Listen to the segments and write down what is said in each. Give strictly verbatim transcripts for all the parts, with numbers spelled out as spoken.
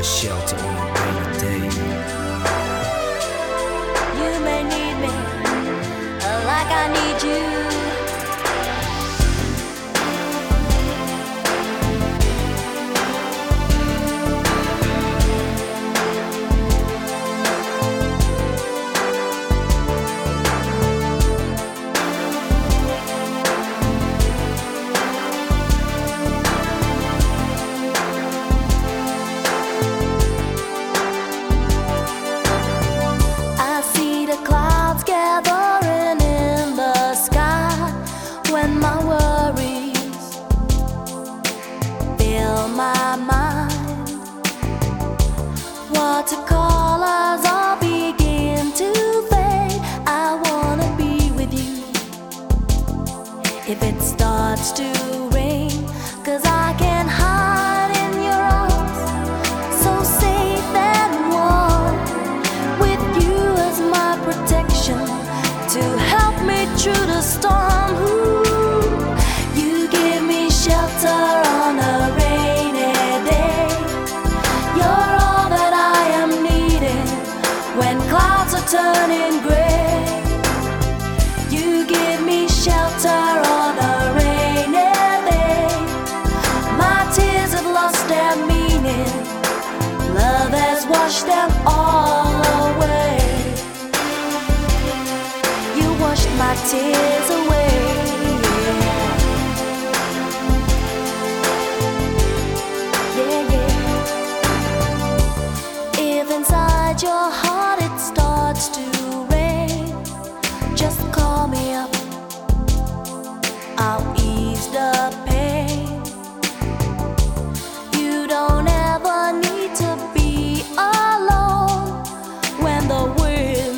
a shelter on a rainy day. You may need me like I need you. Gathering in the sky when my worries fill my mind. Watercolors all begin to fade. I wanna be with you if it starts to rain, 'cause I can hide in your arms, so safe and warm, with you as my protection to help me through the storm. Ooh, you give me shelter on a rainy day. You're all that I am needing when clouds are turning gray. You give me shelter on a rainy day. My tears have lost their meaning. Love has washed them all away. Washed my tears away. Yeah, yeah. If inside your heart it starts to rain, just call me up. I'll ease the pain. You don't ever need to be alone when the wind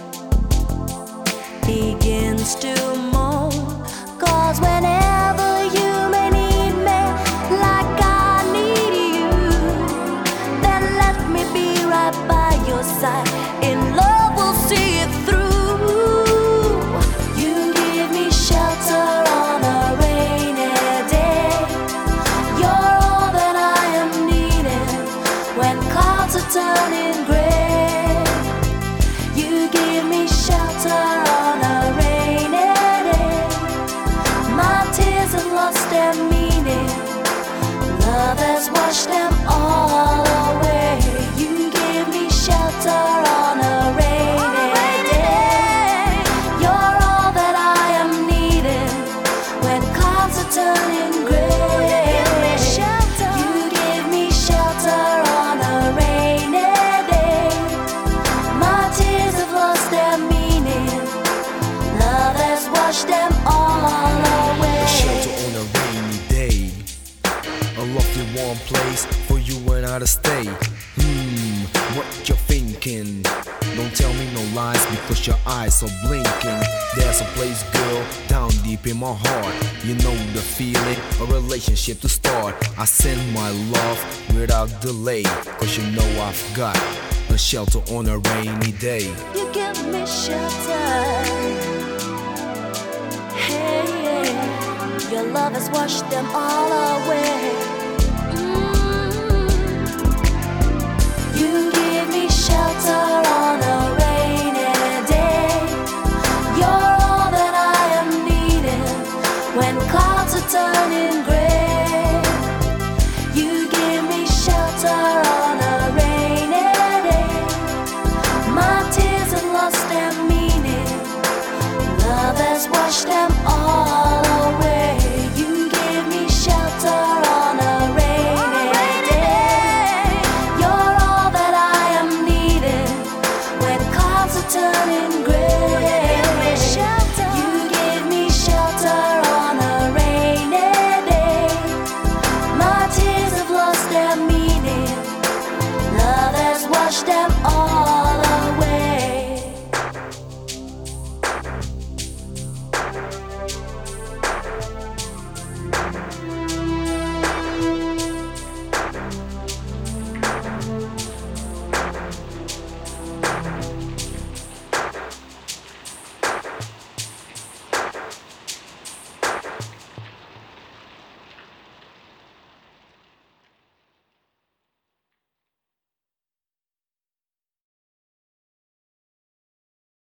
begins to moan, 'cause whenever you may need me like I need you, then let me be right by your side. In love we'll see it through. You give me shelter on a rainy day. You're all that I am needing when clouds are turning gray. You give me shelter on a rainy day. My tears have lost their meaning. Love has washed them all away. You give me shelter on a rainy day. You're all that I am needing when clouds are turning gray. You give me shelter. You give me shelter on a rainy day. My tears have lost their meaning. Love has washed them all away. A shelter on a rainy day, a lofty warm place for you and I to stay. Hmm, what you thinking? Don't tell me no lies because your eyes are blinking. There's a place, girl, down deep in my heart. You know the feeling, a relationship to start. I send my love without delay, 'cause you know I've got a shelter on a rainy day. You give me shelter. Hey, yeah. Your love has washed them all away. Mm. You give me shelter on a rainy day. You're all that I am needing when clouds are turning gray. You give me shelter on a rainy day. My tears have lost their meaning. Love has washed them all away. You give me shelter on a rainy day. You're all that I am needing when clouds are turning gray. You give me shelter. You give me shelter on a rainy day. My tears have lost their meaning. Love has washed them all away.